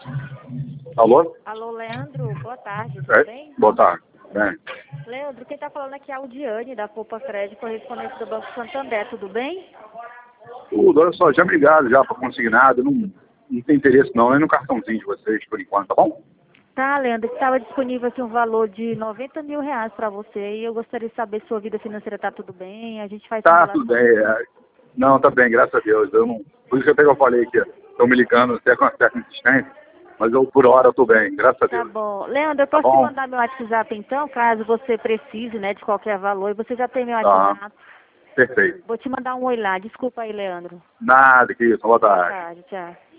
Alô? Alô, Leandro, boa tarde, tudo bem? Boa tarde. Bem. Leandro, quem tá falando aqui é a Aldiane, da Poupa Crédito, correspondente do Banco Santander, tudo bem? Tudo, olha só, já me ligaram já para consignado, não tem interesse não, nem no cartãozinho de vocês por enquanto, tá bom? Tá, Leandro, estava disponível aqui um valor de R$ 90 mil para você e eu gostaria de saber se sua vida financeira tá tudo bem, a gente faz Tá, tudo bem. simulação. Não, tá bem, graças a Deus. Eu não, por isso que até que eu falei que estão me ligando até com uma certa insistência, mas eu por hora eu tô bem, graças a Tá Deus. bom. Leandro, eu Tá posso te bom? mandar meu WhatsApp então, caso você precise, né, de qualquer valor, e você já tem meu Tá, WhatsApp. perfeito. Vou te mandar um oi lá, desculpa aí, Leandro. Nada, que isso, boa Boa tarde. tarde, tchau.